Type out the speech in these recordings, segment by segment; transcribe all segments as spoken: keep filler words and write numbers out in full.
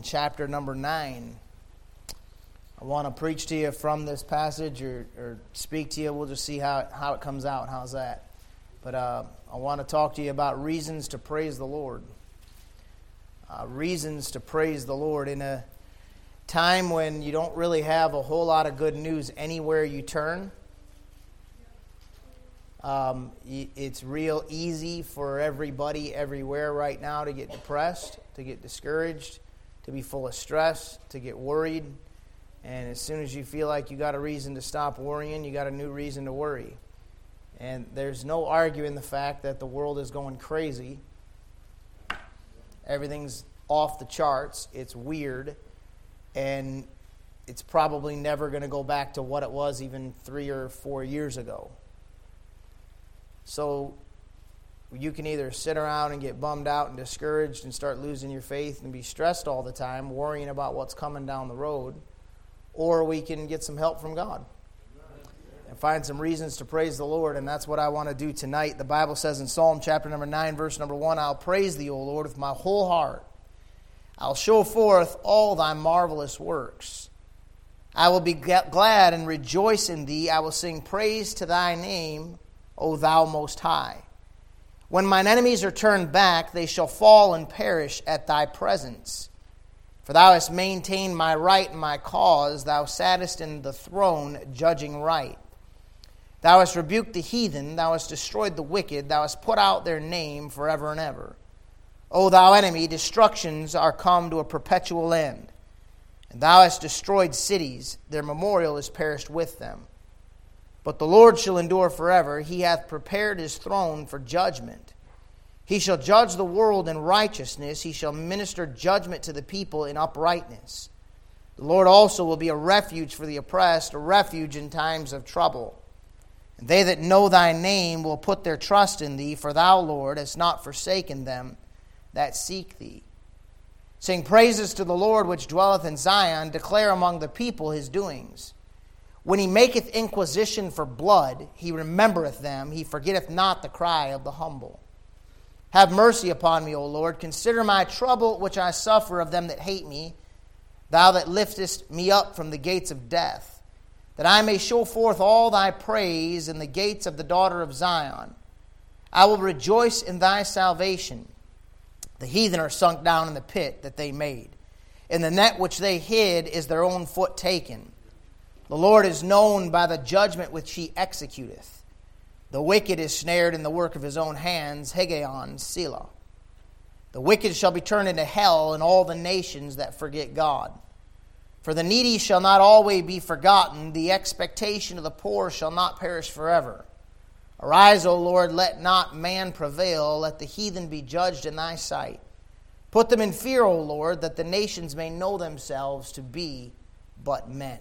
chapter number nine. I want to preach to you from this passage or, or speak to you. We'll just see how, how it comes out. How's that? But uh, I want to talk to you about reasons to praise the Lord. Uh, reasons to praise the Lord in a time when you don't really have a whole lot of good news anywhere you turn. Um, it's real easy for everybody everywhere right now to get depressed, to get discouraged, to be full of stress, to get worried. And as soon as you feel like you got a reason to stop worrying, you got a new reason to worry. And there's no arguing the fact that the world is going crazy. Everything's off the charts. It's weird. And it's probably never going to go back to what it was even three or four years ago. So you can either sit around and get bummed out and discouraged and start losing your faith and be stressed all the time, worrying about what's coming down the road, or we can get some help from God and find some reasons to praise the Lord, and that's what I want to do tonight. The Bible says in Psalm chapter number nine, verse number one, I'll praise thee, O Lord, with my whole heart. I'll show forth all thy marvelous works. I will be glad and rejoice in thee. I will sing praise to thy name, O thou most high. When mine enemies are turned back, they shall fall and perish at thy presence. For thou hast maintained my right and my cause. Thou sattest in the throne, judging right. Thou hast rebuked the heathen. Thou hast destroyed the wicked. Thou hast put out their name forever and ever. O thou enemy, destructions are come to a perpetual end. And thou hast destroyed cities. Their memorial is perished with them. But the Lord shall endure forever. He hath prepared his throne for judgment. He shall judge the world in righteousness. He shall minister judgment to the people in uprightness. The Lord also will be a refuge for the oppressed, a refuge in times of trouble. And they that know thy name will put their trust in thee, for thou, Lord, hast not forsaken them that seek thee. Sing praises to the Lord which dwelleth in Zion. Declare among the people his doings. When he maketh inquisition for blood, he remembereth them. He forgetteth not the cry of the humble. Have mercy upon me, O Lord. Consider my trouble which I suffer of them that hate me. Thou that liftest me up from the gates of death, that I may show forth all thy praise in the gates of the daughter of Zion. I will rejoice in thy salvation. The heathen are sunk down in the pit that they made. In the net which they hid is their own foot taken. The Lord is known by the judgment which he executeth. The wicked is snared in the work of his own hands. Hegeon, Selah. The wicked shall be turned into hell, and all the nations that forget God. For the needy shall not always be forgotten. The expectation of the poor shall not perish forever. Arise, O Lord, let not man prevail. Let the heathen be judged in thy sight. Put them in fear, O Lord, that the nations may know themselves to be but men.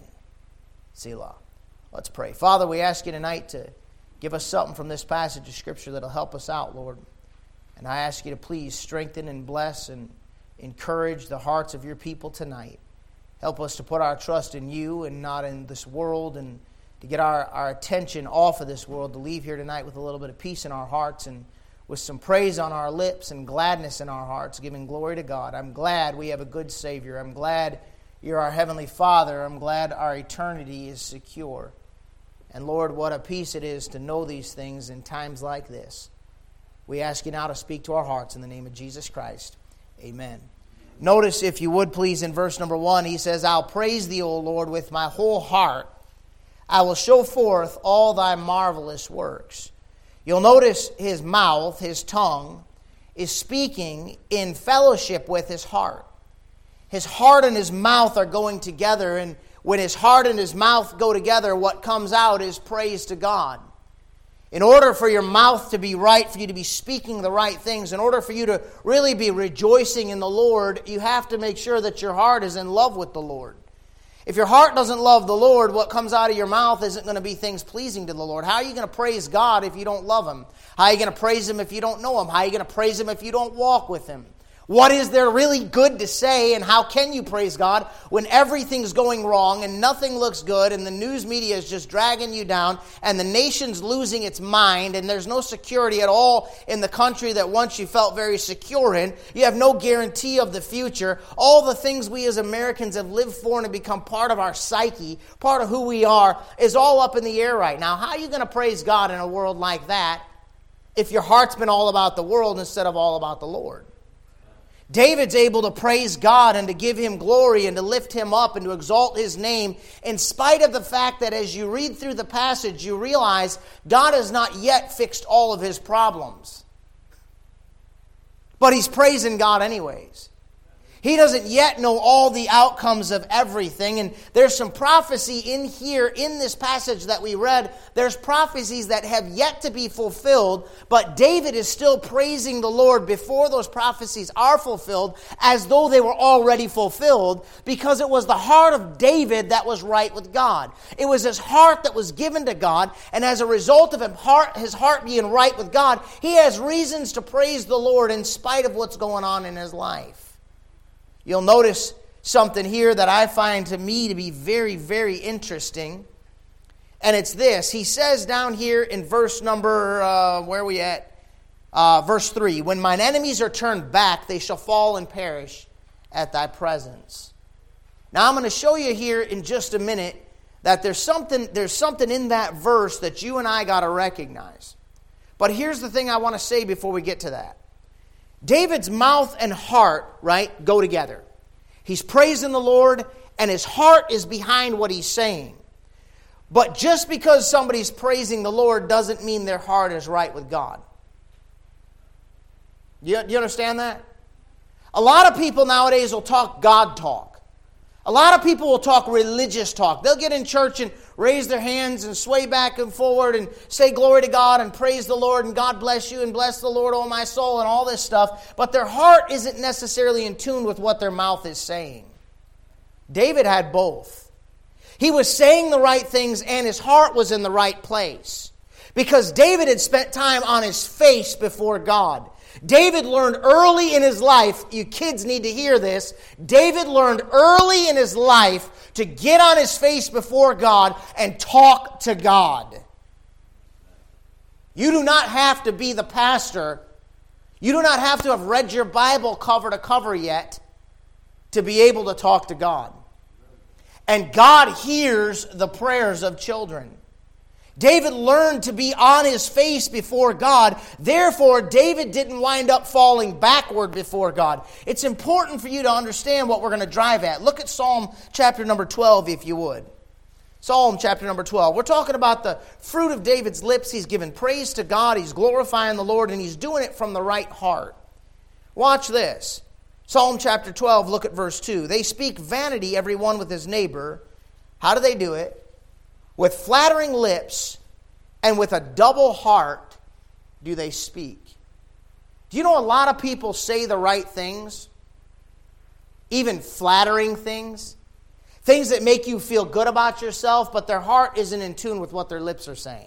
Selah. Let's pray. Father, we ask you tonight to give us something from this passage of Scripture that will help us out, Lord. And I ask you to please strengthen and bless and encourage the hearts of your people tonight. Help us to put our trust in you and not in this world, and to get our, our attention off of this world, to leave here tonight with a little bit of peace in our hearts and with some praise on our lips and gladness in our hearts, giving glory to God. I'm glad we have a good Savior. I'm glad you're our Heavenly Father. I'm glad our eternity is secure. And Lord, what a peace it is to know these things in times like this. We ask you now to speak to our hearts in the name of Jesus Christ. Amen. Notice, if you would please, in verse number one, he says, I'll praise thee, O Lord, with my whole heart. I will show forth all thy marvelous works. You'll notice his mouth, his tongue, is speaking in fellowship with his heart. His heart and his mouth are going together, and when his heart and his mouth go together, what comes out is praise to God. In order for your mouth to be right, for you to be speaking the right things, in order for you to really be rejoicing in the Lord, you have to make sure that your heart is in love with the Lord. If your heart doesn't love the Lord, what comes out of your mouth isn't going to be things pleasing to the Lord. How are you going to praise God if you don't love Him? How are you going to praise Him if you don't know Him? How are you going to praise Him if you don't walk with Him? What is there really good to say, and how can you praise God when everything's going wrong and nothing looks good and the news media is just dragging you down and the nation's losing its mind and there's no security at all in the country that once you felt very secure in? You have no guarantee of the future. All the things we as Americans have lived for and have become part of our psyche, part of who we are, is all up in the air right now. How are you going to praise God in a world like that if your heart's been all about the world instead of all about the Lord? David's able to praise God and to give Him glory and to lift Him up and to exalt His name in spite of the fact that as you read through the passage, you realize God has not yet fixed all of His problems. But he's praising God anyways. He doesn't yet know all the outcomes of everything. And there's some prophecy in here, in this passage that we read. There's prophecies that have yet to be fulfilled. But David is still praising the Lord before those prophecies are fulfilled, as though they were already fulfilled, because it was the heart of David that was right with God. It was his heart that was given to God. And as a result of him heart, his heart being right with God, he has reasons to praise the Lord in spite of what's going on in his life. You'll notice something here that I find to me to be very, very interesting. And it's this. He says down here in verse number, uh, where are we at? Uh, verse three, when mine enemies are turned back, they shall fall and perish at thy presence. Now I'm going to show you here in just a minute that there's something, there's something in that verse that you and I got to recognize. But here's the thing I want to say before we get to that. David's mouth and heart, right, go together. He's praising the Lord, and his heart is behind what he's saying. But just because somebody's praising the Lord doesn't mean their heart is right with God. You, you understand that? A lot of people nowadays will talk God talk. A lot of people will talk religious talk. They'll get in church and raise their hands and sway back and forward and say glory to God and praise the Lord and God bless you and bless the Lord, oh my soul, and all this stuff. But their heart isn't necessarily in tune with what their mouth is saying. David had both. He was saying the right things and his heart was in the right place. Because David had spent time on his face before God. David learned early in his life, you kids need to hear this, David learned early in his life to get on his face before God and talk to God. You do not have to be the pastor. You do not have to have read your Bible cover to cover yet to be able to talk to God. And God hears the prayers of children. David learned to be on his face before God. Therefore, David didn't wind up falling backward before God. It's important for you to understand what we're going to drive at. Look at Psalm chapter number twelve, if you would. Psalm chapter number twelve. We're talking about the fruit of David's lips. He's giving praise to God. He's glorifying the Lord, and he's doing it from the right heart. Watch this. Psalm chapter twelve, look at verse two. They speak vanity, every one with his neighbor. How do they do it? With flattering lips and with a double heart do they speak. Do you know a lot of people say the right things? Even flattering things? Things that make you feel good about yourself, but their heart isn't in tune with what their lips are saying.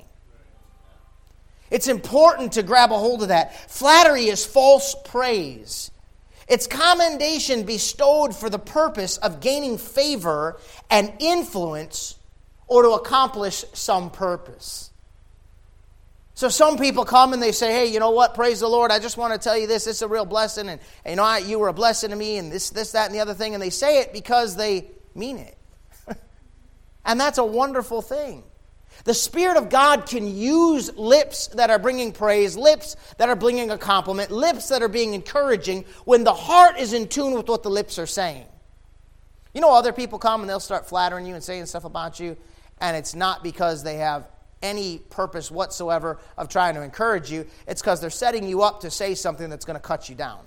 It's important to grab a hold of that. Flattery is false praise. It's commendation bestowed for the purpose of gaining favor and influence or to accomplish some purpose. So some people come and they say, hey, you know what, praise the Lord, I just want to tell you this, it's a real blessing, and, and you know, I, you were a blessing to me, and this, this, that, and the other thing, and they say it because they mean it. And that's a wonderful thing. The Spirit of God can use lips that are bringing praise, lips that are bringing a compliment, lips that are being encouraging, when the heart is in tune with what the lips are saying. You know, other people come and they'll start flattering you and saying stuff about you, and it's not because they have any purpose whatsoever of trying to encourage you. It's because they're setting you up to say something that's going to cut you down.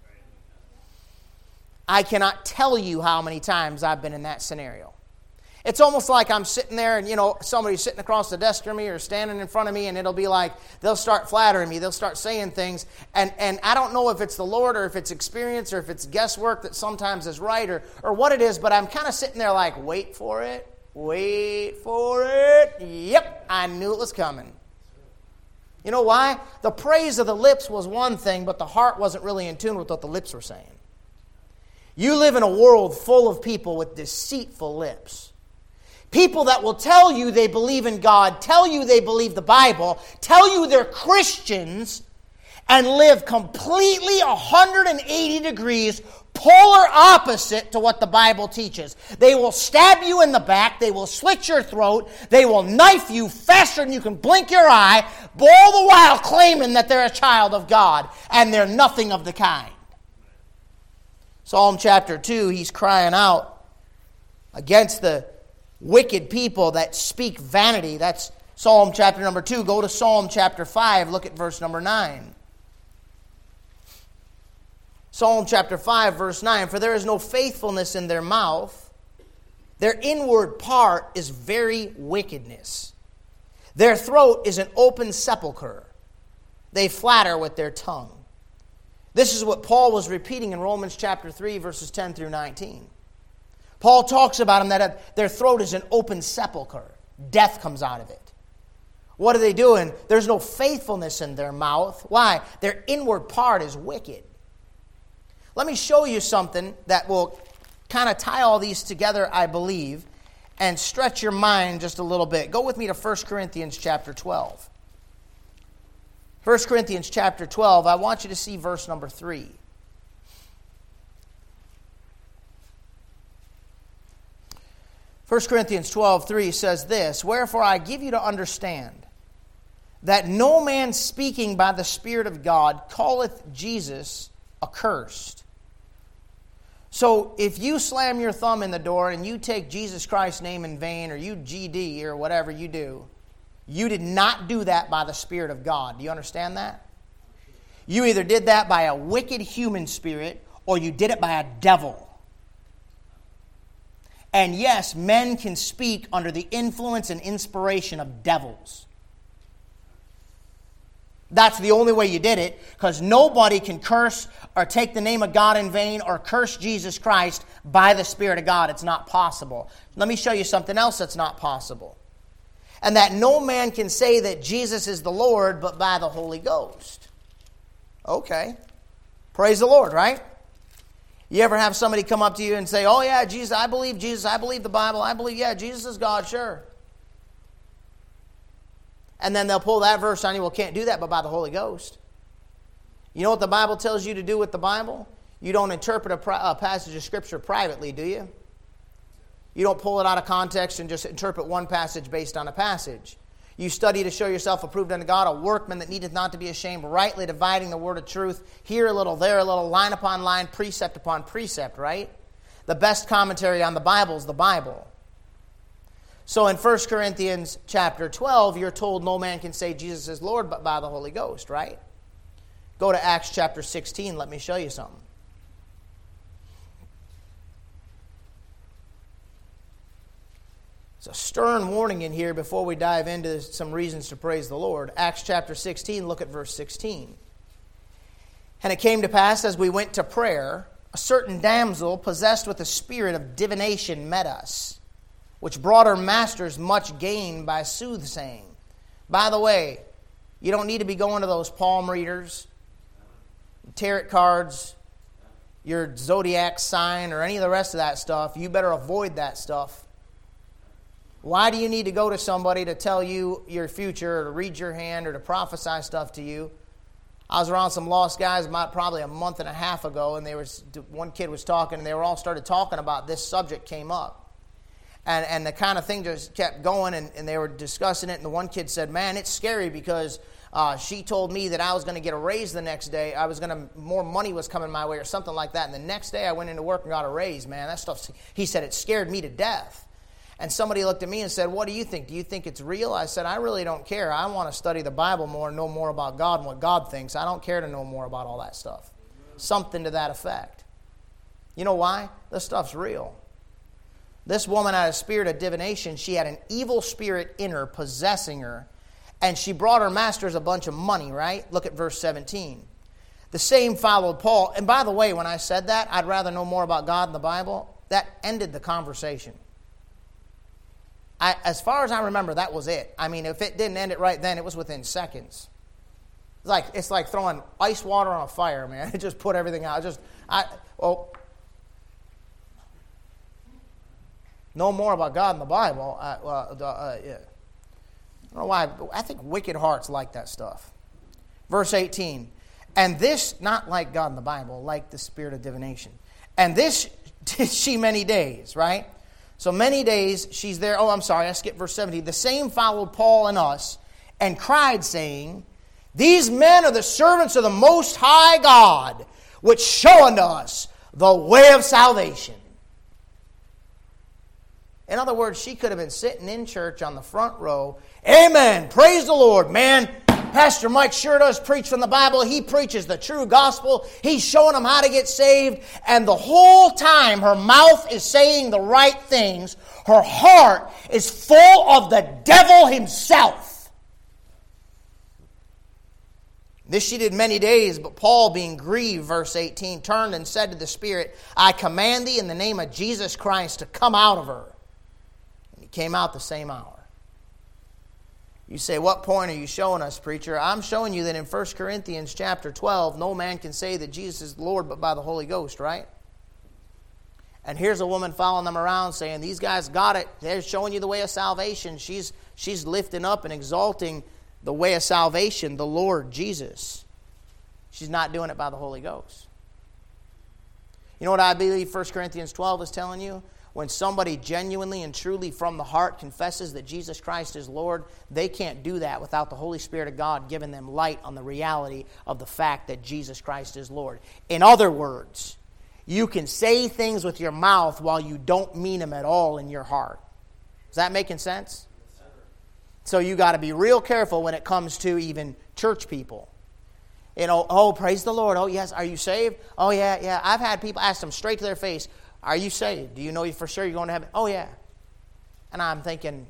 I cannot tell you how many times I've been in that scenario. It's almost like I'm sitting there and, you know, somebody's sitting across the desk from me or standing in front of me, and it'll be like they'll start flattering me. They'll start saying things, and, and I don't know if it's the Lord or if it's experience or if it's guesswork that sometimes is right or, or what it is, but I'm kind of sitting there like, wait for it, wait for it. Yep, I knew it was coming. You know why? The praise of the lips was one thing, but the heart wasn't really in tune with what the lips were saying. You live in a world full of people with deceitful lips. People that will tell you they believe in God, tell you they believe the Bible, tell you they're Christians, and live completely one hundred eighty degrees polar opposite to what the Bible teaches. They will stab you in the back, they will slit your throat, they will knife you faster than you can blink your eye, all the while claiming that they're a child of God, and they're nothing of the kind. Psalm chapter two, he's crying out against the wicked people that speak vanity. That's Psalm chapter number two. Go to Psalm chapter five, look at verse number nine. Psalm chapter five, verse nine, for there is no faithfulness in their mouth. Their inward part is very wickedness. Their throat is an open sepulchre. They flatter with their tongue. This is what Paul was repeating in Romans chapter three, verses ten through nineteen. Paul talks about them that their throat is an open sepulchre. Death comes out of it. What are they doing? There's no faithfulness in their mouth. Why? Their inward part is wicked. Let me show you something that will kind of tie all these together, I believe, and stretch your mind just a little bit. Go with me to First Corinthians chapter twelve. First Corinthians chapter twelve, I want you to see verse number three. First Corinthians twelve, three says this, wherefore I give you to understand that no man speaking by the Spirit of God calleth Jesus accursed. So if you slam your thumb in the door and you take Jesus Christ's name in vain, or you G D or whatever you do, you did not do that by the Spirit of God. Do you understand that? You either did that by a wicked human spirit or you did it by a devil. And yes, men can speak under the influence and inspiration of devils. That's the only way you did it, because nobody can curse or take the name of God in vain or curse Jesus Christ by the Spirit of God. It's not possible. Let me show you something else that's not possible. And that no man can say that Jesus is the Lord but by the Holy Ghost. Okay. Praise the Lord, right? You ever have somebody come up to you and say, oh yeah, Jesus, I believe Jesus, I believe the Bible, I believe, yeah, Jesus is God, sure. And then they'll pull that verse on you, well, can't do that but by the Holy Ghost. You know what the Bible tells you to do with the Bible? You don't interpret a, pri- a passage of Scripture privately, do you? You don't pull it out of context and just interpret one passage based on a passage. You study to show yourself approved unto God, a workman that needeth not to be ashamed, rightly dividing the word of truth, here a little, there a little, line upon line, precept upon precept, right? The best commentary on the Bible is the Bible. So in First Corinthians chapter twelve, you're told no man can say Jesus is Lord but by the Holy Ghost, right? Go to Acts chapter sixteen, let me show you something. It's a stern warning in here before we dive into some reasons to praise the Lord. Acts chapter sixteen, look at verse sixteen. And it came to pass as we went to prayer, a certain damsel possessed with a spirit of divination met us, which brought her masters much gain by soothsaying. By the way, you don't need to be going to those palm readers, tarot cards, your zodiac sign, or any of the rest of that stuff. You better avoid that stuff. Why do you need to go to somebody to tell you your future, or to read your hand, or to prophesy stuff to you? I was around some lost guys about probably a month and a half ago, and they were, one kid was talking, and they were all started talking about this subject came up. And and the kind of thing just kept going, and, and they were discussing it, and the one kid said, man, it's scary because uh, she told me that I was going to get a raise the next day. I was going to, more money was coming my way or something like that. And the next day I went into work and got a raise, man. That stuff, he said, it scared me to death. And somebody looked at me and said, what do you think? Do you think it's real? I said, I really don't care. I want to study the Bible more and know more about God and what God thinks. I don't care to know more about all that stuff. Something to that effect. You know why? This stuff's real. This woman had a spirit of divination. She had an evil spirit in her, possessing her. And she brought her masters a bunch of money, right? Look at verse seventeen. The same followed Paul. And by the way, when I said that, I'd rather know more about God and the Bible, that ended the conversation. I, as far as I remember, that was it. I mean, if it didn't end it right then, it was within seconds. It's like it's like throwing ice water on a fire, man. It just put everything out. It just I well, know more about God in the Bible. I, well, uh, yeah. I don't know why. But I think wicked hearts like that stuff. Verse eighteen, and this not like God in the Bible, like the spirit of divination. And this did she many days, right? So many days she's there. Oh, I'm sorry, I skipped verse seventeen. The same followed Paul and us, and cried, saying, these men are the servants of the Most High God, which show unto us the way of salvation. In other words, she could have been sitting in church on the front row. Amen. Praise the Lord, man. Pastor Mike sure does preach from the Bible. He preaches the true gospel. He's showing them how to get saved. And the whole time her mouth is saying the right things, her heart is full of the devil himself. This she did many days, but Paul, being grieved, verse eighteen, turned and said to the Spirit, I command thee in the name of Jesus Christ to come out of her. And he came out the same hour. You say, what point are you showing us, preacher? I'm showing you that in First Corinthians chapter twelve, no man can say that Jesus is Lord but by the Holy Ghost, right? And here's a woman following them around saying, these guys got it. They're showing you the way of salvation. She's, she's lifting up and exalting the way of salvation, the Lord Jesus. She's not doing it by the Holy Ghost. You know what I believe First Corinthians twelve is telling you? When somebody genuinely and truly from the heart confesses that Jesus Christ is Lord, they can't do that without the Holy Spirit of God giving them light on the reality of the fact that Jesus Christ is Lord. In other words, you can say things with your mouth while you don't mean them at all in your heart. Is that making sense? So you got to be real careful when it comes to even church people. You know, oh, praise the Lord. Oh, yes, are you saved? Oh, yeah, yeah. I've had people ask them straight to their face, are you saved? Do you know for sure you're going to heaven? Oh, yeah. And I'm thinking,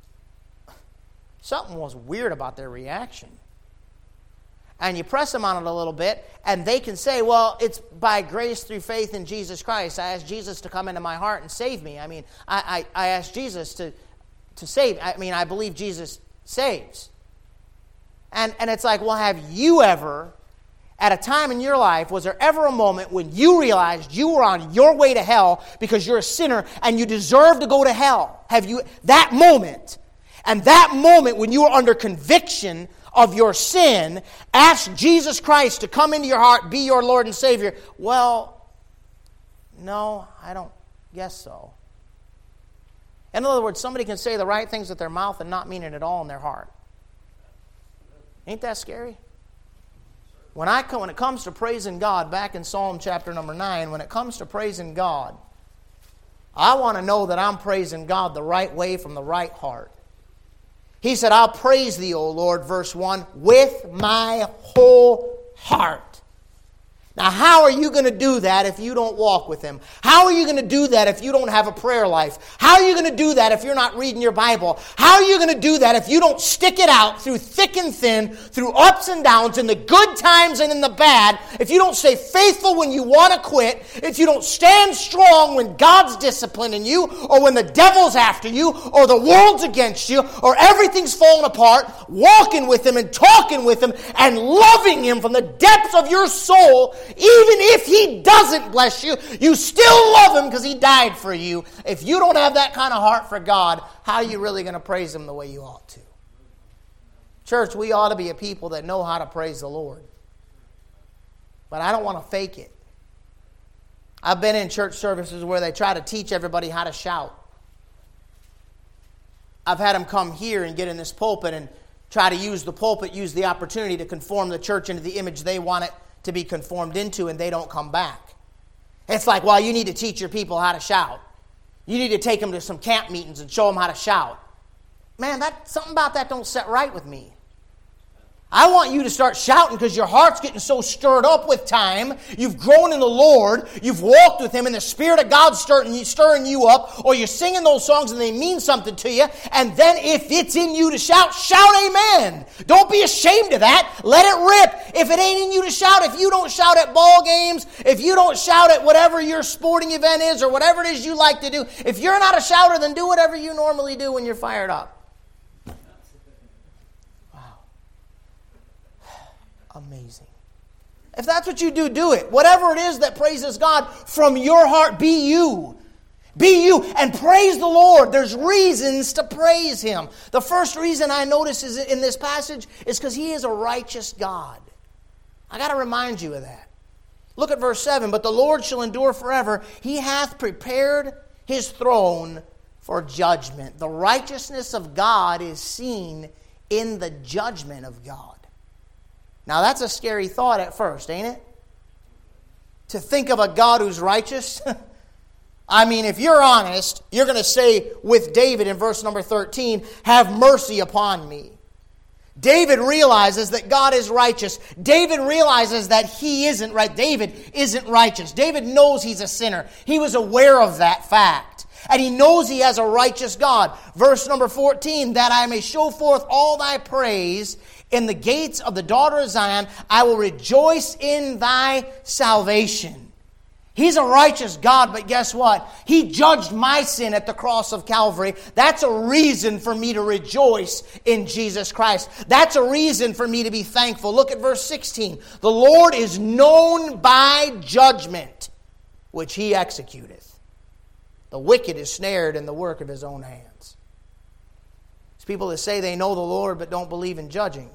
something was weird about their reaction. And you press them on it a little bit, and they can say, well, it's by grace through faith in Jesus Christ. I asked Jesus to come into my heart and save me. I mean, I, I, I asked Jesus to... to save. I mean, I believe Jesus saves. And and it's like, well, have you ever, at a time in your life, was there ever a moment when you realized you were on your way to hell because you're a sinner and you deserve to go to hell? Have you, that moment, and that moment when you were under conviction of your sin, asked Jesus Christ to come into your heart, be your Lord and Savior? Well, no, I don't guess so. In other words, somebody can say the right things with their mouth and not mean it at all in their heart. Ain't that scary? When I come, when it comes to praising God, back in Psalm chapter number nine, when it comes to praising God, I want to know that I'm praising God the right way from the right heart. He said, I'll praise thee, O Lord, verse one, with my whole heart. Now, how are you going to do that if you don't walk with Him? How are you going to do that if you don't have a prayer life? How are you going to do that if you're not reading your Bible? How are you going to do that if you don't stick it out through thick and thin, through ups and downs, in the good times and in the bad? If you don't stay faithful when you want to quit, if you don't stand strong when God's disciplining you, or when the devil's after you, or the world's against you, or everything's falling apart, walking with Him and talking with Him and loving Him from the depths of your soul, even if He doesn't bless you, you still love Him because He died for you. If you don't have that kind of heart for God, how are you really going to praise Him the way you ought to? Church, we ought to be a people that know how to praise the Lord. But I don't want to fake it. I've been in church services where they try to teach everybody how to shout. I've had them come here and get in this pulpit and try to use the pulpit, use the opportunity to conform the church into the image they want it to be conformed into, and they don't come back. It's like, well, you need to teach your people how to shout. You need to take them to some camp meetings and show them how to shout. Man, that something about that don't set right with me. I want you to start shouting because your heart's getting so stirred up with time. You've grown in the Lord. You've walked with Him, and the Spirit of God's stirring you, stirring you up. Or you're singing those songs and they mean something to you. And then if it's in you to shout, shout amen. Don't be ashamed of that. Let it rip. If it ain't in you to shout, if you don't shout at ball games, if you don't shout at whatever your sporting event is or whatever it is you like to do, if you're not a shouter, then do whatever you normally do when you're fired up. amazing? If that's what you do, do it. Whatever it is that praises God from your heart, be you. Be you and praise the Lord. There's reasons to praise Him. The first reason I notice is in this passage is because He is a righteous God. I got to remind you of that. Look at verse seven. But the Lord shall endure forever. He hath prepared His throne for judgment. The righteousness of God is seen in the judgment of God. Now that's a scary thought at first, ain't it? To think of a God who's righteous. I mean, if you're honest, you're going to say with David in verse number thirteen, have mercy upon me. David realizes that God is righteous. David realizes that he isn't right. David isn't righteous. David knows he's a sinner. He was aware of that fact. And he knows he has a righteous God. Verse number fourteen, that I may show forth all thy praise in the gates of the daughter of Zion. I will rejoice in thy salvation. He's a righteous God, but guess what? He judged my sin at the cross of Calvary. That's a reason for me to rejoice in Jesus Christ. That's a reason for me to be thankful. Look at verse sixteen. The Lord is known by judgment, which He executeth. The wicked is snared in the work of his own hands. There's people that say they know the Lord but don't believe in judging.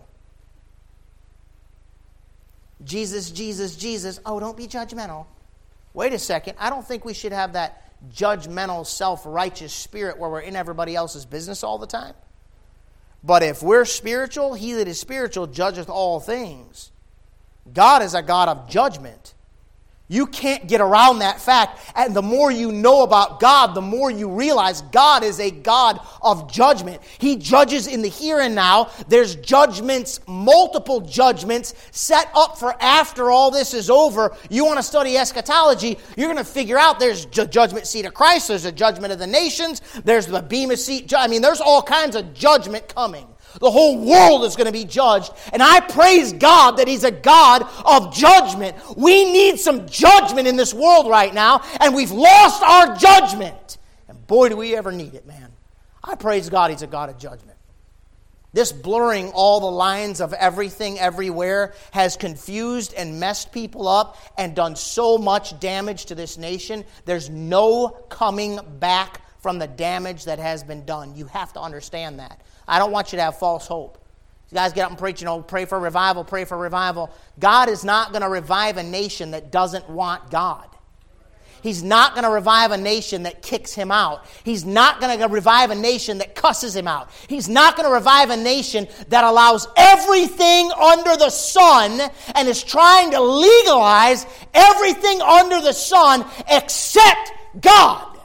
Jesus, Jesus, Jesus. Oh, don't be judgmental. Wait a second. I don't think we should have that judgmental, self-righteous spirit where we're in everybody else's business all the time. But if we're spiritual, He that is spiritual judgeth all things. God is a God of judgment. You can't get around that fact. And the more you know about God, the more you realize God is a God of judgment. He judges in the here and now. There's judgments, multiple judgments set up for after all this is over. You want to study eschatology, you're going to figure out there's a judgment seat of Christ, there's a judgment of the nations, there's the Bema seat. I mean, there's all kinds of judgment coming. The whole world is going to be judged. And I praise God that He's a God of judgment. We need some judgment in this world right now. And we've lost our judgment. And boy, do we ever need it, man. I praise God He's a God of judgment. This blurring all the lines of everything everywhere has confused and messed people up and done so much damage to this nation. There's no coming back from the damage that has been done. You have to understand that. I don't want you to have false hope. You guys get up and preach, you know, pray for revival, pray for revival. God is not going to revive a nation that doesn't want God. He's not going to revive a nation that kicks Him out. He's not going to revive a nation that cusses Him out. He's not going to revive a nation that allows everything under the sun and is trying to legalize everything under the sun except God.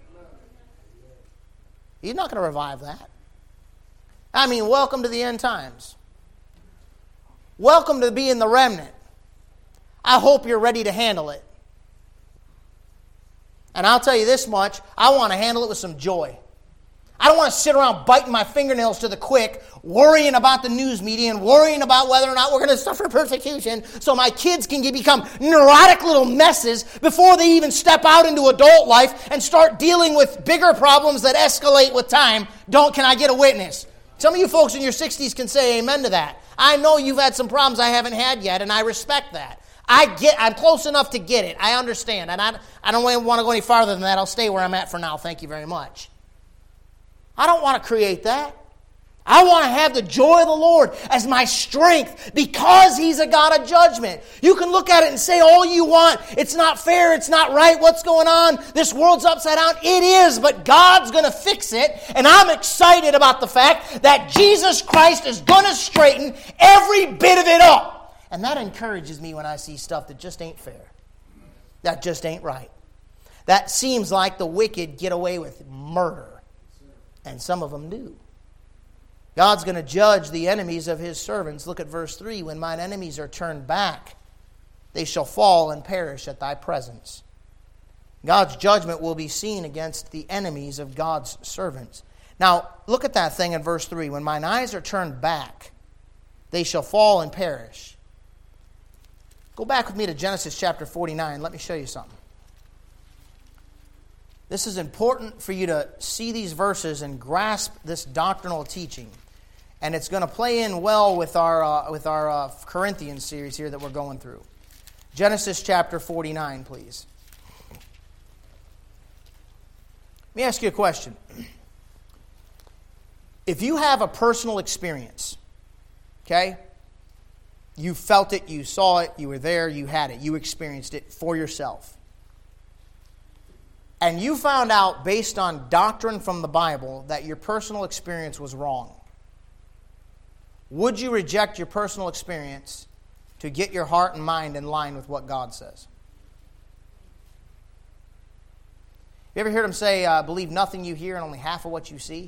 He's not going to revive that. I mean, welcome to the end times. Welcome to being the remnant. I hope you're ready to handle it. And I'll tell you this much, I want to handle it with some joy. I don't want to sit around biting my fingernails to the quick, worrying about the news media and worrying about whether or not we're going to suffer persecution so my kids can get, become neurotic little messes before they even step out into adult life and start dealing with bigger problems that escalate with time. Don't, can I get a witness? Some of you folks in your sixties can say amen to that. I know you've had some problems I haven't had yet, and I respect that. I get, I'm close enough to get it. I understand. And I, I don't want to go any farther than that. I'll stay where I'm at for now. Thank you very much. I don't want to create that. I want to have the joy of the Lord as my strength because He's a God of judgment. You can look at it and say all you want. It's not fair. It's not right. What's going on? This world's upside down. It is, but God's going to fix it. And I'm excited about the fact that Jesus Christ is going to straighten every bit of it up. And that encourages me when I see stuff that just ain't fair. That just ain't right. That seems like the wicked get away with murder. And some of them do. God's going to judge the enemies of His servants. Look at verse three. When mine enemies are turned back, they shall fall and perish at thy presence. God's judgment will be seen against the enemies of God's servants. Now, look at that thing in verse three. When mine eyes are turned back, they shall fall and perish. Go back with me to Genesis chapter forty-nine. Let me show you something. This is important for you to see these verses and grasp this doctrinal teaching. And it's going to play in well with our uh, with our uh, Corinthians series here that we're going through. Genesis chapter forty-nine, please. Let me ask you a question. If you have a personal experience, okay, you felt it, you saw it, you were there, you had it, you experienced it for yourself, and you found out based on doctrine from the Bible that your personal experience was wrong, would you reject your personal experience to get your heart and mind in line with what God says? You ever heard him say, uh, believe nothing you hear and only half of what you see?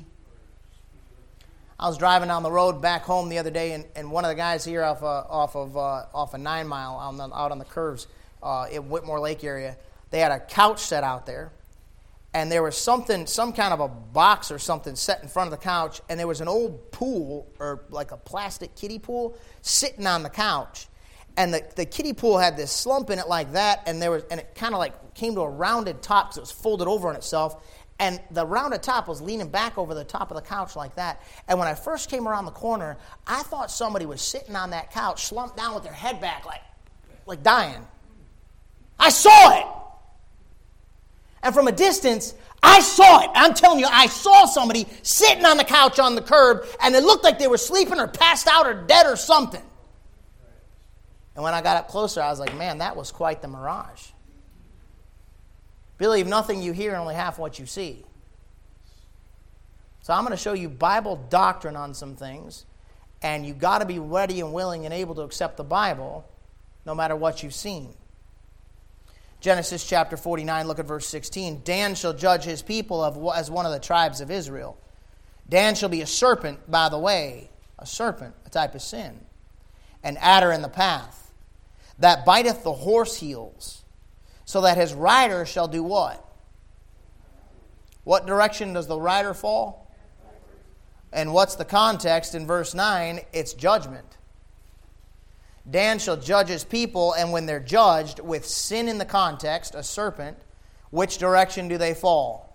I was driving down the road back home the other day, and, and one of the guys here off uh, off of uh, off of Nine Mile on the, out on the curves uh, in Whitmore Lake area, they had a couch set out there, and there was something, some kind of a box or something set in front of the couch, and there was an old pool, or like a plastic kiddie pool, sitting on the couch. And the, the kiddie pool had this slump in it like that, and there was and it kind of like came to a rounded top because it was folded over on itself. And the rounded top was leaning back over the top of the couch like that. And when I first came around the corner, I thought somebody was sitting on that couch, slumped down with their head back like, like dying. I saw it. And from a distance, I saw it. I'm telling you, I saw somebody sitting on the couch on the curb, and it looked like they were sleeping or passed out or dead or something. And when I got up closer, I was like, man, that was quite the mirage. Believe nothing you hear and only half what you see. So I'm going to show you Bible doctrine on some things, and you've got to be ready and willing and able to accept the Bible no matter what you've seen. Genesis chapter forty-nine, look at verse sixteen. Dan shall judge his people of, as one of the tribes of Israel. Dan shall be a serpent by the way, a serpent, a type of sin, an adder in the path, that biteth the horse heels, so that his rider shall do what? What direction does the rider fall? And what's the context in verse nine? It's judgment. Dan shall judge his people, and when they're judged with sin in the context, a serpent, which direction do they fall?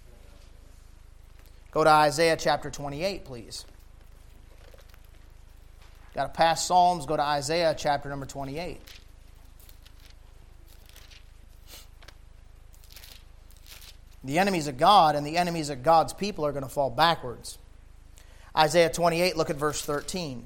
Go to Isaiah chapter twenty-eight, please. Got to pass Psalms, go to Isaiah chapter number twenty-eight. The enemies of God and the enemies of God's people are going to fall backwards. Isaiah twenty-eight, look at verse thirteen.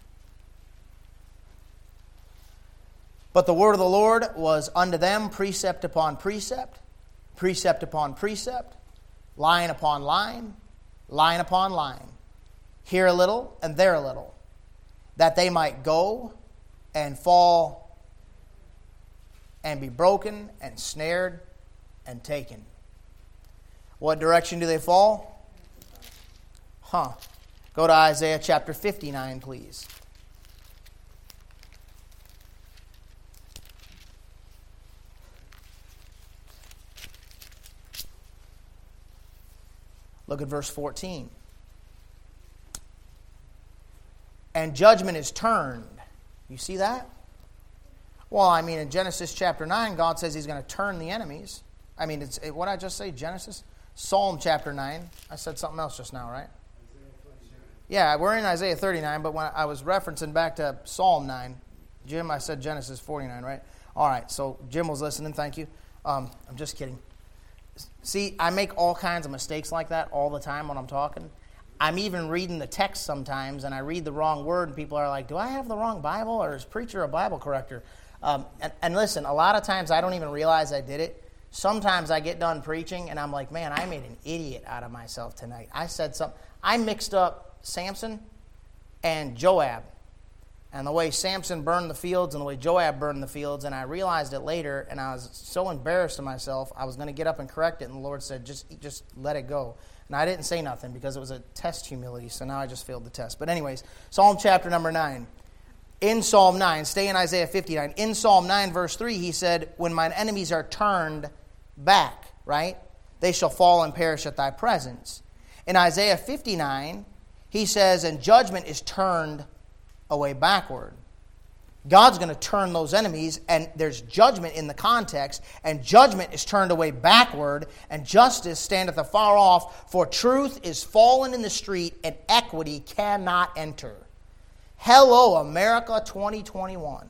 But the word of the Lord was unto them precept upon precept, precept upon precept, line upon line, line upon line, here a little and there a little, that they might go and fall and be broken and snared and taken. What direction do they fall? Huh. Go to Isaiah chapter fifty-nine, please. Look at verse fourteen. And judgment is turned. You see that? Well, I mean, in Genesis chapter nine, God says he's going to turn the enemies. I mean, it's what did I just say? Genesis? Psalm chapter nine. I said something else just now, right? Yeah, we're in Isaiah thirty-nine, but when I was referencing back to Psalm nine, Jim, I said Genesis forty-nine, right? All right, so Jim was listening. Thank you. Um, I'm just kidding. See, I make all kinds of mistakes like that all the time when I'm talking. I'm even reading the text sometimes, and I read the wrong word, and people are like, do I have the wrong Bible, or is preacher a Bible corrector? Um, and, and listen, a lot of times I don't even realize I did it. Sometimes I get done preaching, and I'm like, man, I made an idiot out of myself tonight. I said something. I mixed up Samson and Joab, and the way Samson burned the fields and the way Joab burned the fields, and I realized it later, and I was so embarrassed of myself, I was going to get up and correct it, and the Lord said, just, just let it go. And I didn't say nothing because it was a test humility, so now I just failed the test. But anyways, Psalm chapter number nine. In Psalm nine, stay in Isaiah fifty-nine. In Psalm nine, verse three, he said, when mine enemies are turned back, right? They shall fall and perish at thy presence. In Isaiah fifty-nine, he says, and judgment is turned away backward. God's going to turn those enemies, and there's judgment in the context, and judgment is turned away backward, and justice standeth afar off, for truth is fallen in the street, and equity cannot enter. Hello, America twenty twenty-one.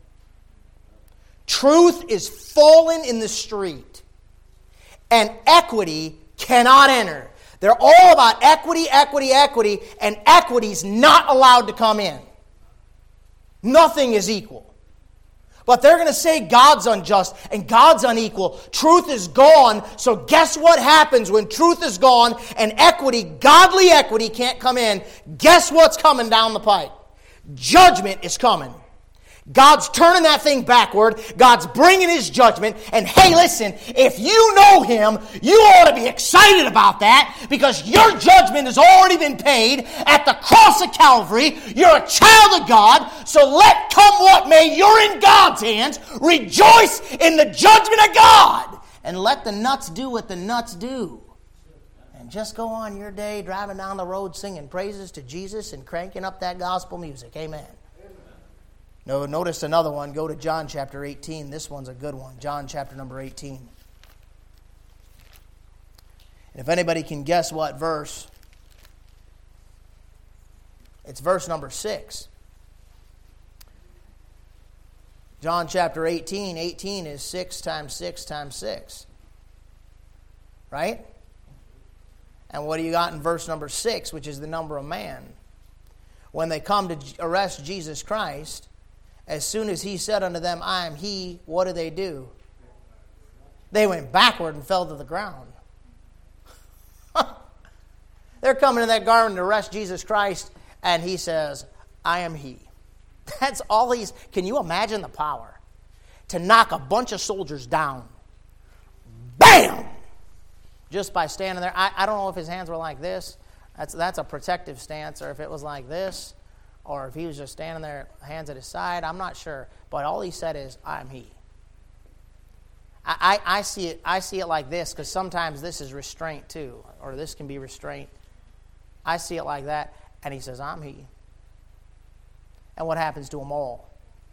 Truth is fallen in the street, and equity cannot enter. They're all about equity, equity, equity, and equity's not allowed to come in. Nothing is equal. But they're going to say God's unjust and God's unequal. Truth is gone. So guess what happens when truth is gone and equity, godly equity, can't come in? Guess what's coming down the pipe? Judgment is coming. God's turning that thing backward. God's bringing His judgment. And hey, listen, if you know Him, you ought to be excited about that because your judgment has already been paid at the cross of Calvary. You're a child of God, so let come what may, you're in God's hands. Rejoice in the judgment of God. And let the nuts do what the nuts do. And just go on your day driving down the road singing praises to Jesus and cranking up that gospel music. Amen. No, notice another one. Go to John chapter eighteen. This one's a good one. John chapter number eighteen. And if anybody can guess what verse, it's verse number six. John chapter eighteen. eighteen is six times six times six. Right? And what do you got in verse number six, which is the number of man? When they come to arrest Jesus Christ, as soon as He said unto them, I am He, what did they do? They went backward and fell to the ground. They're coming to that garden to arrest Jesus Christ, and He says, I am He. That's all He's... Can you imagine the power? To knock a bunch of soldiers down. Bam! Just by standing there. I, I don't know if His hands were like this. That's, that's a protective stance, or if it was like this. Or if He was just standing there, hands at His side, I'm not sure. But all He said is, I'm He. I, I, I see it I see it like this, because sometimes this is restraint too. Or this can be restraint. I see it like that, and He says, I'm He. And what happens to them all?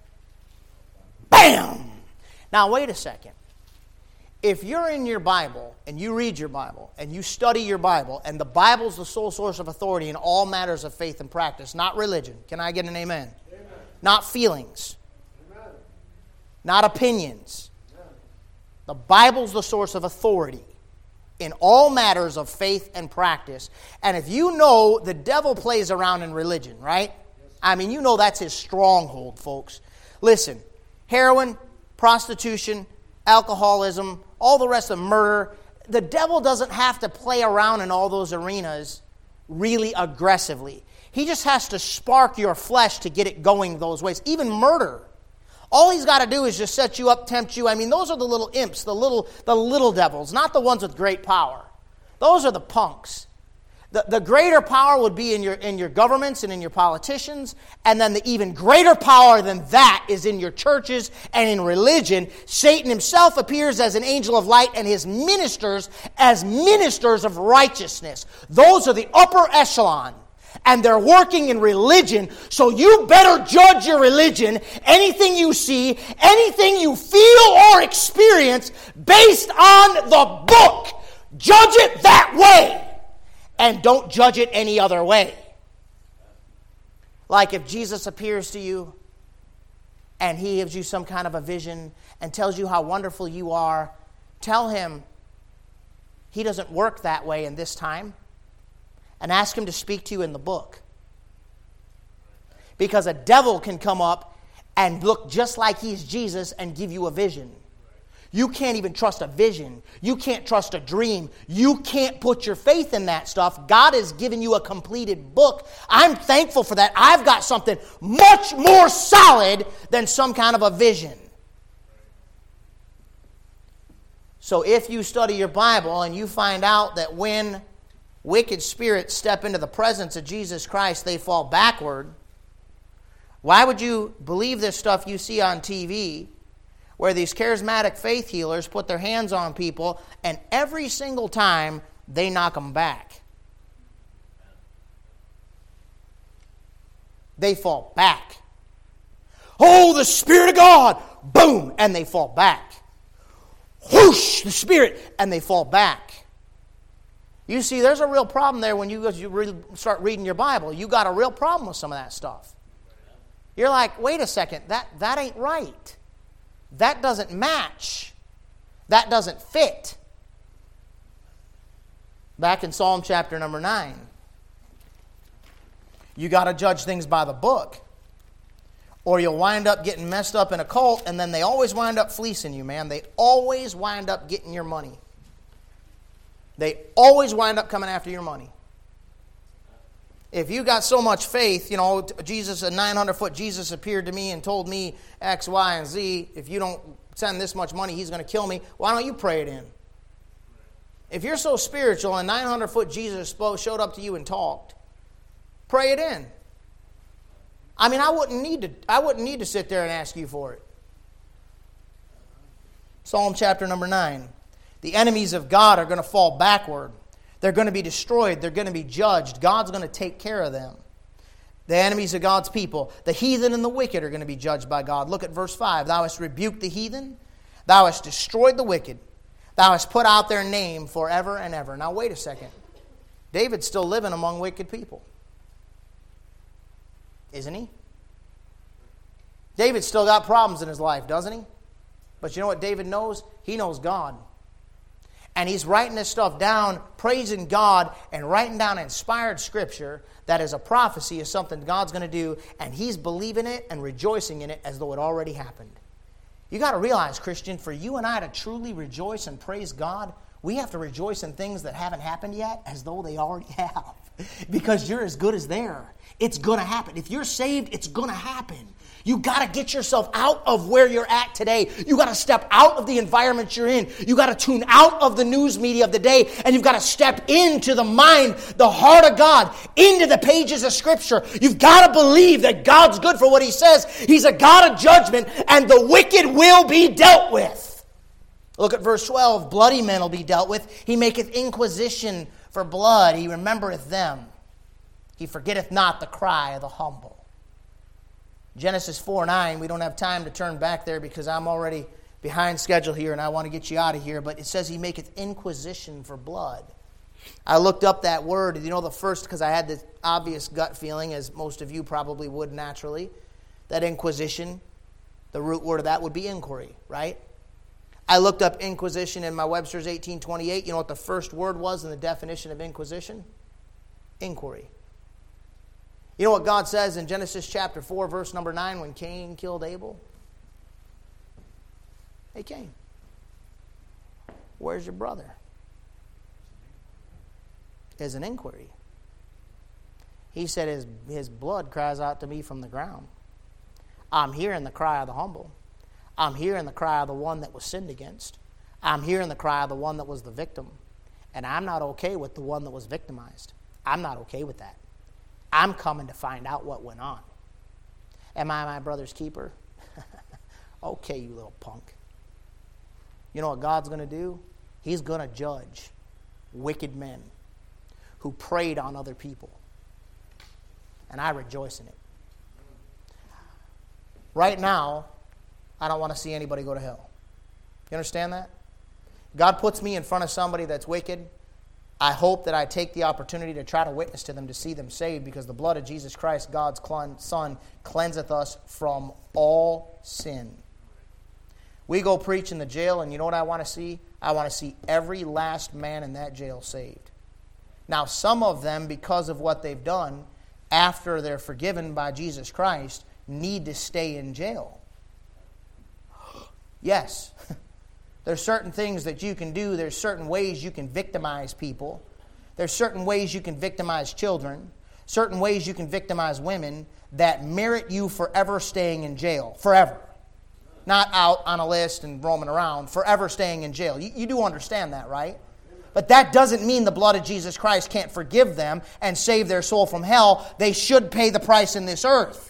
Bam! Now, wait a second. If you're in your Bible, and you read your Bible, and you study your Bible, and the Bible's the sole source of authority in all matters of faith and practice, not religion. Can I get an amen? Amen. Not feelings. Amen. Not opinions. Amen. The Bible's the source of authority in all matters of faith and practice. And if you know the devil plays around in religion, right? Yes. I mean, you know that's his stronghold, folks. Listen, heroin, prostitution, alcoholism, all the rest of murder. The devil doesn't have to play around in all those arenas really aggressively. He just has to spark your flesh to get it going those ways. Even murder. All he's got to do is just set you up, tempt you. I mean, those are the little imps, the little, the little devils, not the ones with great power. Those are the punks. The, the greater power would be in your, in your governments and in your politicians, and then the even greater power than that is in your churches and in religion. Satan himself appears as an angel of light, and his ministers as ministers of righteousness. Those are the upper echelon, and they're working in religion, so you better judge your religion, anything you see, anything you feel or experience, based on the book. Judge it that way. And don't judge it any other way. Like if Jesus appears to you and He gives you some kind of a vision and tells you how wonderful you are, tell Him He doesn't work that way in this time, and ask Him to speak to you in the book. Because a devil can come up and look just like he's Jesus and give you a vision. You can't even trust a vision. You can't trust a dream. You can't put your faith in that stuff. God has given you a completed book. I'm thankful for that. I've got something much more solid than some kind of a vision. So if you study your Bible and you find out that when wicked spirits step into the presence of Jesus Christ, they fall backward, why would you believe this stuff you see on T V? Where these charismatic faith healers put their hands on people, and every single time they knock them back. They fall back. Oh, the Spirit of God. Boom. And they fall back. Whoosh, the Spirit. And they fall back. You see, there's a real problem there when you, as you re- start reading your Bible. You got a real problem with some of that stuff. You're like, wait a second, that, that ain't right. That doesn't match. That doesn't fit. Back in Psalm chapter number nine, you got to judge things by the book, or you'll wind up getting messed up in a cult, and then they always wind up fleecing you, man. They always wind up getting your money. They always wind up coming after your money. If you got so much faith, you know, Jesus, a nine hundred foot Jesus appeared to me and told me X, Y, and Z. If you don't send this much money, he's going to kill me. Why don't you pray it in? If you're so spiritual and nine hundred foot Jesus showed up to you and talked, pray it in. I mean, I wouldn't need to, I wouldn't need to sit there and ask you for it. Psalm chapter number nine. The enemies of God are going to fall backward. They're going to be destroyed. They're going to be judged. God's going to take care of them. The enemies of God's people, the heathen and the wicked, are going to be judged by God. Look at verse five. Thou hast rebuked the heathen. Thou hast destroyed the wicked. Thou hast put out their name forever and ever. Now wait a second. David's still living among wicked people. Isn't he? David's still got problems in his life, doesn't he? But you know what David knows? He knows God. And he's writing this stuff down, praising God, and writing down inspired scripture that is a prophecy of something God's going to do, and he's believing it and rejoicing in it as though it already happened. You got to realize, Christian, for you and I to truly rejoice and praise God, we have to rejoice in things that haven't happened yet as though they already have. Because you're as good as there. It's going to happen. If you're saved, it's going to happen. You got to get yourself out of where you're at today. You got to step out of the environment you're in. You got to tune out of the news media of the day, and you've got to step into the mind, the heart of God, into the pages of Scripture. You've got to believe that God's good for what He says. He's a God of judgment, and the wicked will be dealt with. Look at verse twelve. Bloody men will be dealt with. He maketh inquisition for blood. He remembereth them. He forgetteth not the cry of the humble. Genesis four nine, we don't have time to turn back there because I'm already behind schedule here and I want to get you out of here, but it says he maketh inquisition for blood. I looked up that word, and you know the first, because I had this obvious gut feeling, as most of you probably would naturally, that inquisition, the root word of that would be inquiry, right? I looked up inquisition in my Webster's eighteen twenty-eight. You know what the first word was in the definition of inquisition? Inquiry. You know what God says in Genesis chapter four, verse number nine, when Cain killed Abel? Hey, Cain, where's your brother? Is an inquiry. He said his, his blood cries out to me from the ground. I'm hearing the cry of the humble. I'm hearing the cry of the one that was sinned against. I'm hearing the cry of the one that was the victim. And I'm not okay with the one that was victimized. I'm not okay with that. I'm coming to find out what went on. Am I my brother's keeper? Okay, you little punk. You know what God's going to do? He's going to judge wicked men who preyed on other people. And I rejoice in it. Right now, I don't want to see anybody go to hell. You understand that? God puts me in front of somebody that's wicked. I hope that I take the opportunity to try to witness to them, to see them saved, because the blood of Jesus Christ, God's Son, cleanseth us from all sin. We go preach in the jail, and you know what I want to see? I want to see every last man in that jail saved. Now, some of them, because of what they've done, after they're forgiven by Jesus Christ, need to stay in jail. Yes. There's certain things that you can do. There's certain ways you can victimize people. There's certain ways you can victimize children. Certain ways you can victimize women that merit you forever staying in jail. Forever. Not out on a list and roaming around. Forever staying in jail. You, you do understand that, right? But that doesn't mean the blood of Jesus Christ can't forgive them and save their soul from hell. They should pay the price in this earth.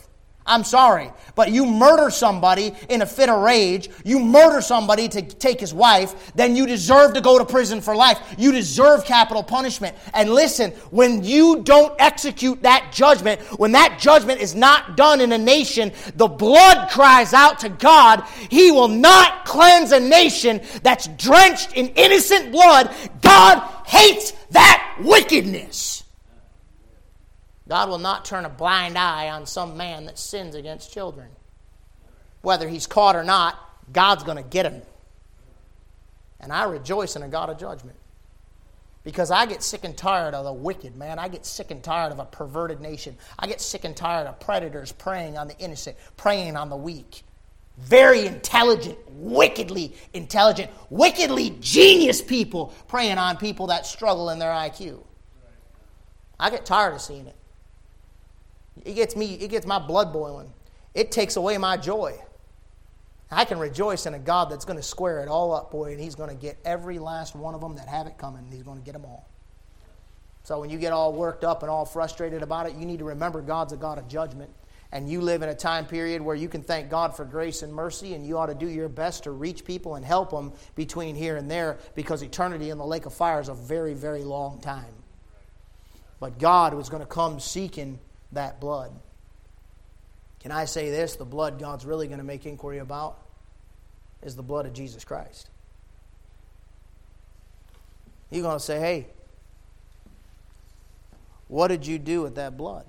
I'm sorry, but you murder somebody in a fit of rage, you murder somebody to take his wife, then you deserve to go to prison for life. You deserve capital punishment. And listen, when you don't execute that judgment, when that judgment is not done in a nation, the blood cries out to God. He will not cleanse a nation that's drenched in innocent blood. God hates that wickedness. God will not turn a blind eye on some man that sins against children. Whether he's caught or not, God's going to get him. And I rejoice in a God of judgment. Because I get sick and tired of the wicked, man. I get sick and tired of a perverted nation. I get sick and tired of predators preying on the innocent, preying on the weak. Very intelligent, wickedly intelligent, wickedly genius people preying on people that struggle in their I Q. I get tired of seeing it. It gets me, it gets my blood boiling. It takes away my joy. I can rejoice in a God that's going to square it all up, boy, and he's going to get every last one of them that have it coming. He's going to get them all. So when you get all worked up and all frustrated about it, you need to remember God's a God of judgment. And you live in a time period where you can thank God for grace and mercy, and you ought to do your best to reach people and help them between here and there, because eternity in the lake of fire is a very, very long time. But God was going to come seeking that blood. Can I say this? The blood God's really going to make inquiry about is the blood of Jesus Christ. He's going to say, hey, what did you do with that blood?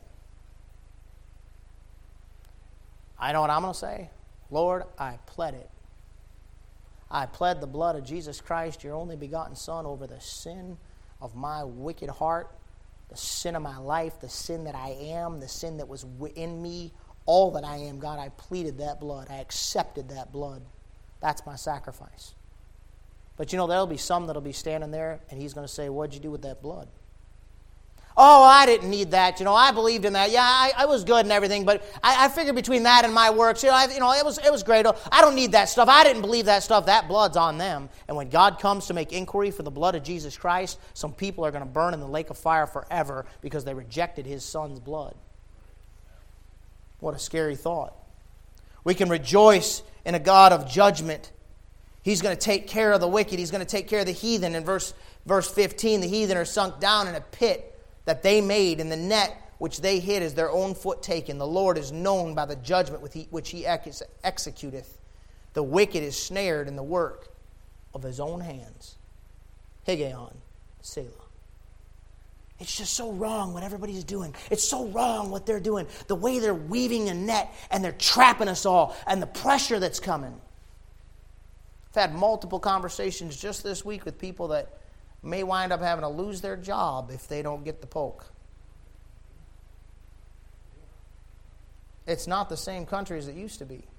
I know what I'm going to say. Lord, I pled it. I pled the blood of Jesus Christ, your only begotten Son, over the sin of my wicked heart, the sin of my life, the sin that I am, the sin that was in me, all that I am. God, I pleaded that blood. I accepted that blood. That's my sacrifice. But you know, there'll be some that'll be standing there, and he's going to say, what'd you do with that blood? Oh, I didn't need that. You know, I believed in that. Yeah, I, I was good and everything, but I, I figured between that and my works, you know, I, you know, it was it was great. I don't need that stuff. I didn't believe that stuff. That blood's on them. And when God comes to make inquiry for the blood of Jesus Christ, some people are going to burn in the lake of fire forever because they rejected his Son's blood. What a scary thought. We can rejoice in a God of judgment. He's going to take care of the wicked. He's going to take care of the heathen. In verse, verse fifteen, the heathen are sunk down in a pit that they made, in the net which they hid is their own foot taken. The Lord is known by the judgment which he executeth. The wicked is snared in the work of his own hands. Higgaion, Selah. It's just so wrong what everybody's doing. It's so wrong what they're doing. The way they're weaving a net and they're trapping us all, and the pressure that's coming. I've had multiple conversations just this week with people that may wind up having to lose their job if they don't get the poke. It's not the same country as it used to be.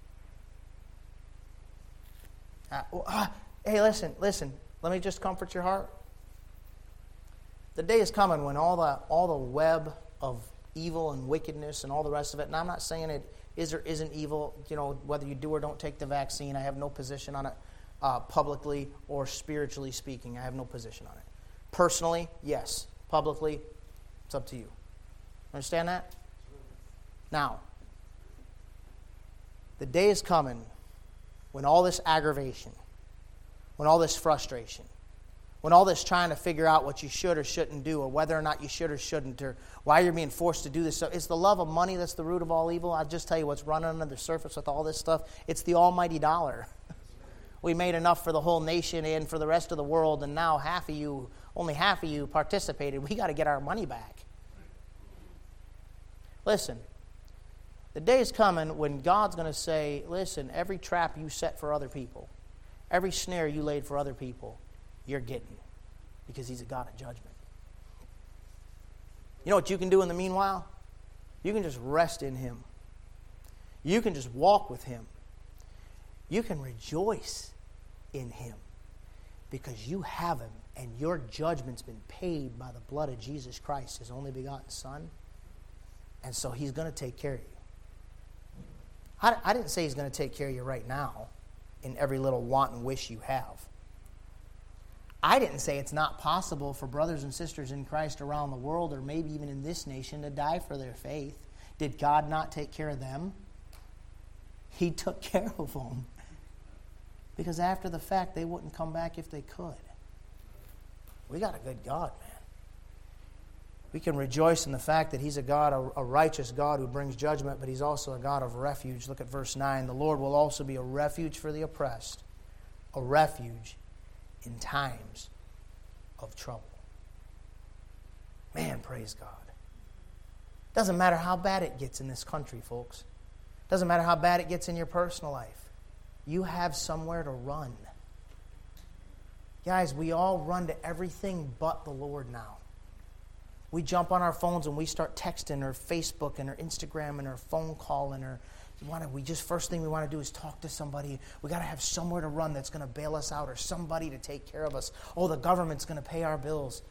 Uh, uh, hey, listen, listen. Let me just comfort your heart. The day is coming when all the all the web of evil and wickedness and all the rest of it, and I'm not saying it is or isn't evil, you know, whether you do or don't take the vaccine. I have no position on it. Uh, publicly or spiritually speaking, I have no position on it. Personally, yes. Publicly, it's up to you. Understand that? Now, the day is coming when all this aggravation, when all this frustration, when all this trying to figure out what you should or shouldn't do, or whether or not you should or shouldn't, or why you're being forced to do this. So it's the love of money that's the root of all evil. I'll just tell you what's running under the surface with all this stuff. It's the almighty dollar. We made enough for the whole nation and for the rest of the world, and now half of you, only half of you participated. We got to get our money back. Listen, the day is coming when God's going to say, listen, every trap you set for other people, every snare you laid for other people, you're getting, because he's a God of judgment. You know what you can do in the meanwhile? You can just rest in him. You can just walk with him. You can rejoice in him because you have him, and your judgment's been paid by the blood of Jesus Christ, his only begotten Son. And so he's going to take care of you. I, I didn't say he's going to take care of you right now in every little want and wish you have. I didn't say it's not possible for brothers and sisters in Christ around the world, or maybe even in this nation, to die for their faith. Did God not take care of them? He took care of them. Because after the fact, they wouldn't come back if they could. We got a good God, man. We can rejoice in the fact that He's a God, a, a righteous God who brings judgment, but He's also a God of refuge. Look at verse nine. The Lord will also be a refuge for the oppressed, a refuge in times of trouble. Man, praise God. Doesn't matter how bad it gets in this country, folks. Doesn't matter how bad it gets in your personal life. You have somewhere to run. Guys, we all run to everything but the Lord now. We jump on our phones and we start texting or Facebook and or Instagram and or phone calling or we want to, we just first thing we want to do is talk to somebody. We got to have somewhere to run that's going to bail us out or somebody to take care of us. Oh, the government's going to pay our bills.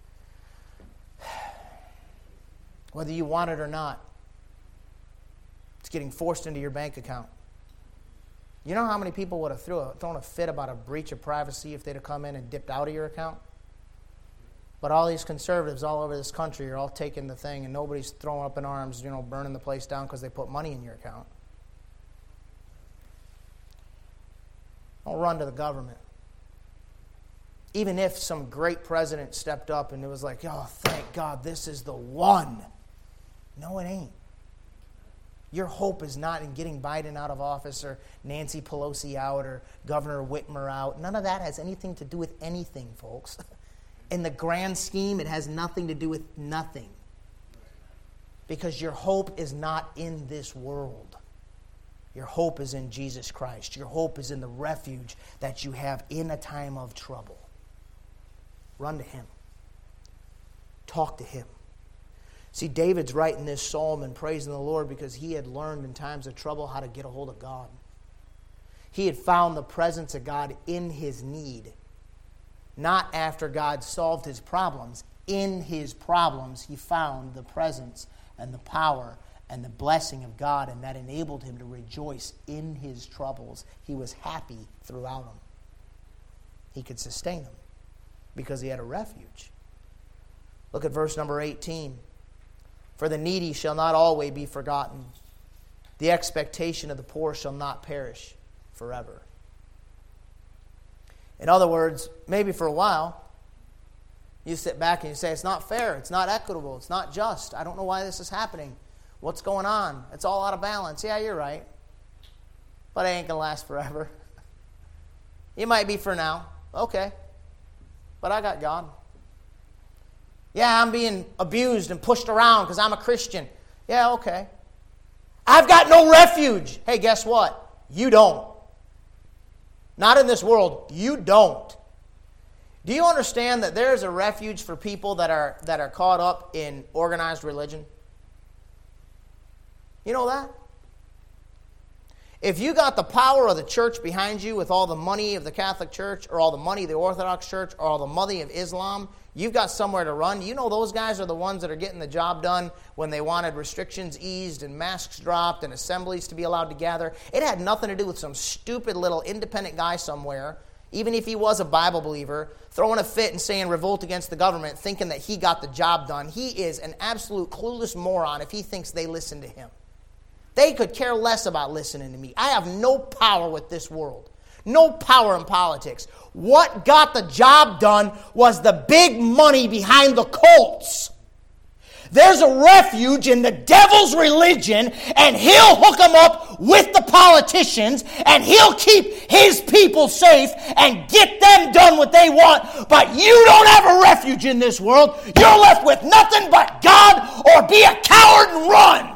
Whether you want it or not, it's getting forced into your bank account. You know how many people would have threw a, thrown a fit about a breach of privacy if they'd have come in and dipped out of your account? But all these conservatives all over this country are all taking the thing and nobody's throwing up in arms, you know, burning the place down because they put money in your account. Don't run to the government. Even if some great president stepped up and it was like, oh, thank God, this is the one. No, it ain't. Your hope is not in getting Biden out of office or Nancy Pelosi out or Governor Whitmer out. None of that has anything to do with anything, folks. In the grand scheme, it has nothing to do with nothing. Because your hope is not in this world. Your hope is in Jesus Christ. Your hope is in the refuge that you have in a time of trouble. Run to Him. Talk to Him. See, David's writing this psalm and praising the Lord because he had learned in times of trouble how to get a hold of God. He had found the presence of God in his need. Not after God solved his problems. In his problems, he found the presence and the power and the blessing of God, and that enabled him to rejoice in his troubles. He was happy throughout them. He could sustain them because he had a refuge. Look at verse number eighteen. For the needy shall not always be forgotten. The expectation of the poor shall not perish forever. In other words, maybe for a while, you sit back and you say, it's not fair, it's not equitable, it's not just. I don't know why this is happening. What's going on? It's all out of balance. Yeah, you're right. But it ain't going to last forever. It might be for now. Okay. But I got God. Yeah, I'm being abused and pushed around because I'm a Christian. Yeah, okay. I've got no refuge. Hey, guess what? You don't. Not in this world. You don't. Do you understand that there's a refuge for people that are that are caught up in organized religion? You know that? If you got the power of the church behind you with all the money of the Catholic Church or all the money of the Orthodox Church or all the money of Islam, you've got somewhere to run. You know those guys are the ones that are getting the job done when they wanted restrictions eased and masks dropped and assemblies to be allowed to gather. It had nothing to do with some stupid little independent guy somewhere, even if he was a Bible believer, throwing a fit and saying revolt against the government, thinking that he got the job done. He is an absolute clueless moron if he thinks they listen to him. They could care less about listening to me. I have no power with this world. No power in politics. What got the job done was the big money behind the cults. There's a refuge in the devil's religion, and he'll hook them up with the politicians, and he'll keep his people safe and get them done what they want. But you don't have a refuge in this world. You're left with nothing but God, or be a coward and run.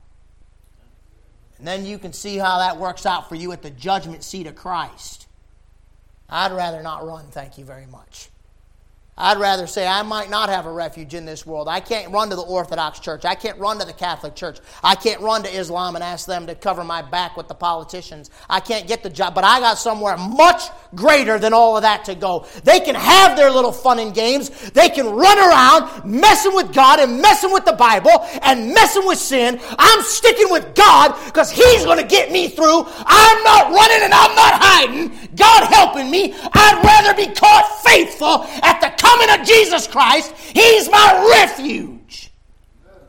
And then you can see how that works out for you at the judgment seat of Christ. I'd rather not run, thank you very much. I'd rather say I might not have a refuge in this world. I can't run to the Orthodox Church. I can't run to the Catholic Church. I can't run to Islam and ask them to cover my back with the politicians. I can't get the job, but I got somewhere much greater than all of that to go. They can have their little fun and games. They can run around messing with God and messing with the Bible and messing with sin. I'm sticking with God because He's going to get me through. I'm not running and I'm not hiding. God helping me. I'd rather be caught faithful at the coming of Jesus Christ. He's my refuge.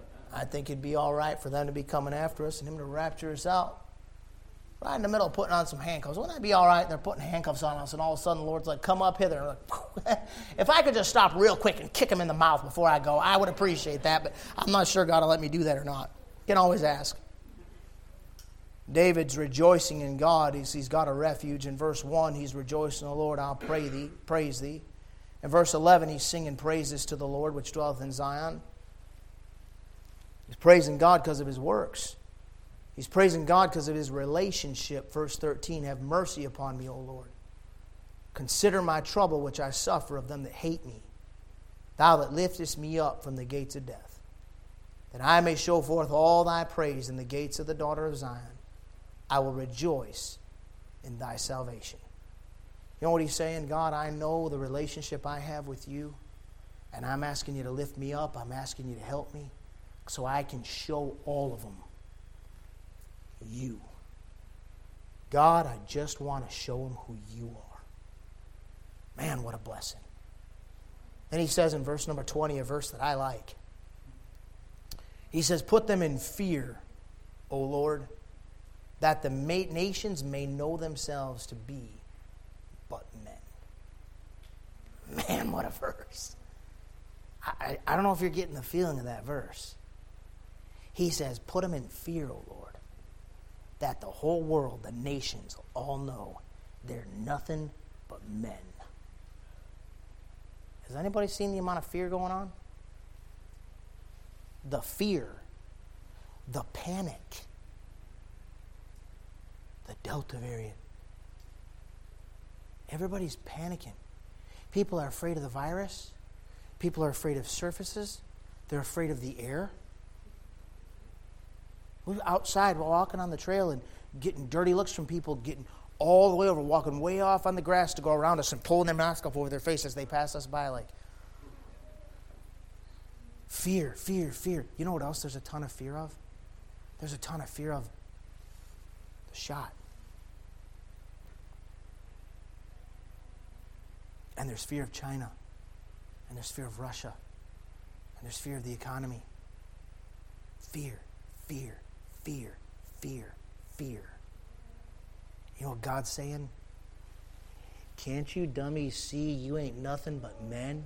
I think it'd be all right for them to be coming after us and him to rapture us out. Right in the middle of putting on some handcuffs. Wouldn't that be all right? They're putting handcuffs on us, and all of a sudden the Lord's like, come up hither. And like, if I could just stop real quick and kick him in the mouth before I go, I would appreciate that, but I'm not sure God will let me do that or not. You can always ask. David's rejoicing in God. He's, he's got a refuge. In verse one, he's rejoicing in the Lord. I'll pray thee, praise thee. In verse eleven, he's singing praises to the Lord, which dwelleth in Zion. He's praising God because of his works. He's praising God because of his relationship. Verse thirteen, have mercy upon me, O Lord. Consider my trouble which I suffer of them that hate me. Thou that liftest me up from the gates of death, that I may show forth all thy praise in the gates of the daughter of Zion. I will rejoice in thy salvation. You know what he's saying? God, I know the relationship I have with you, and I'm asking you to lift me up. I'm asking you to help me so I can show all of them you. God, I just want to show them who you are. Man, what a blessing. Then he says in verse number twenty, a verse that I like. He says, put them in fear, O Lord, that the nations may know themselves to be but men. Man, what a verse. I, I, I don't know if you're getting the feeling of that verse. He says, put them in fear, O Lord, that the whole world, the nations, all know they're nothing but men. Has anybody seen the amount of fear going on? The fear, the panic, the Delta variant. Everybody's panicking. People are afraid of the virus. People are afraid of surfaces. They're afraid of the air. We're outside, we're walking on the trail and getting dirty looks from people, getting all the way over, walking way off on the grass to go around us and pulling their mask off over their face as they pass us by. Like, fear, fear, fear. You know what else there's a ton of fear of? There's a ton of fear of the shot. And there's fear of China. And there's fear of Russia. And there's fear of the economy. Fear, fear, fear, fear, fear. You know what God's saying? Can't you dummies see you ain't nothing but men?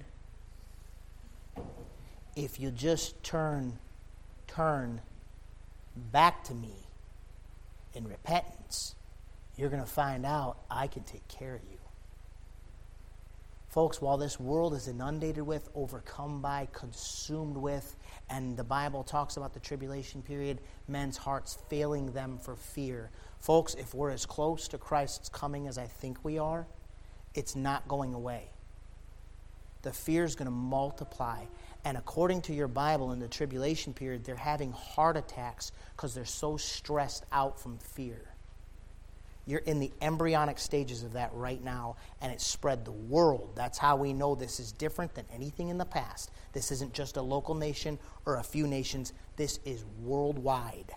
If you just turn, turn back to me in repentance, you're going to find out I can take care of you. Folks, while this world is inundated with, overcome by, consumed with, and the Bible talks about the tribulation period, men's hearts failing them for fear. Folks, if we're as close to Christ's coming as I think we are, it's not going away. The fear is going to multiply. And according to your Bible, in the tribulation period, they're having heart attacks because they're so stressed out from fear. You're in the embryonic stages of that right now, and it's spread the world. That's how we know this is different than anything in the past. This isn't just a local nation or a few nations. This is worldwide.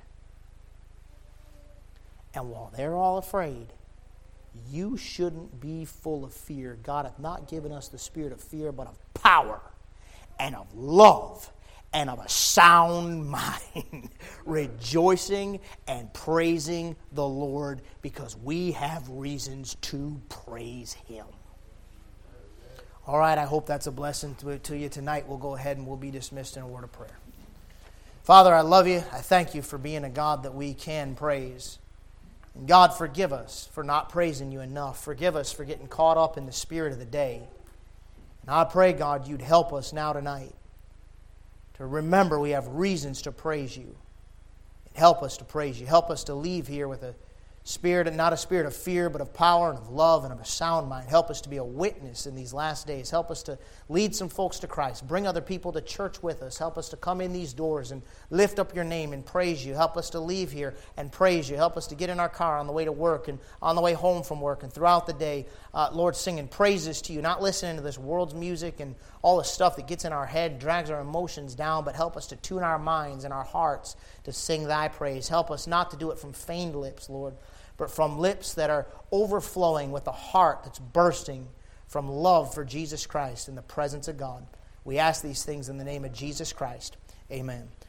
And while they're all afraid, you shouldn't be full of fear. God hath not given us the spirit of fear, but of power and of love and of a sound mind, rejoicing and praising the Lord because we have reasons to praise Him. All right, I hope that's a blessing to, to you tonight. We'll go ahead and we'll be dismissed in a word of prayer. Father, I love you. I thank you for being a God that we can praise. And God, forgive us for not praising you enough. Forgive us for getting caught up in the spirit of the day. And I pray, God, you'd help us now tonight to remember we have reasons to praise you. And help us to praise you. Help us to leave here with a spirit, and not a spirit of fear, but of power and of love and of a sound mind. Help us to be a witness in these last days. Help us to lead some folks to Christ. Bring other people to church with us. Help us to come in these doors and lift up your name and praise you. Help us to leave here and praise you. Help us to get in our car on the way to work and on the way home from work and throughout the day, uh, Lord, singing praises to you, not listening to this world's music and all the stuff that gets in our head, drags our emotions down, but help us to tune our minds and our hearts to sing thy praise. Help us not to do it from feigned lips, Lord, but from lips that are overflowing with a heart that's bursting from love for Jesus Christ in the presence of God. We ask these things in the name of Jesus Christ. Amen.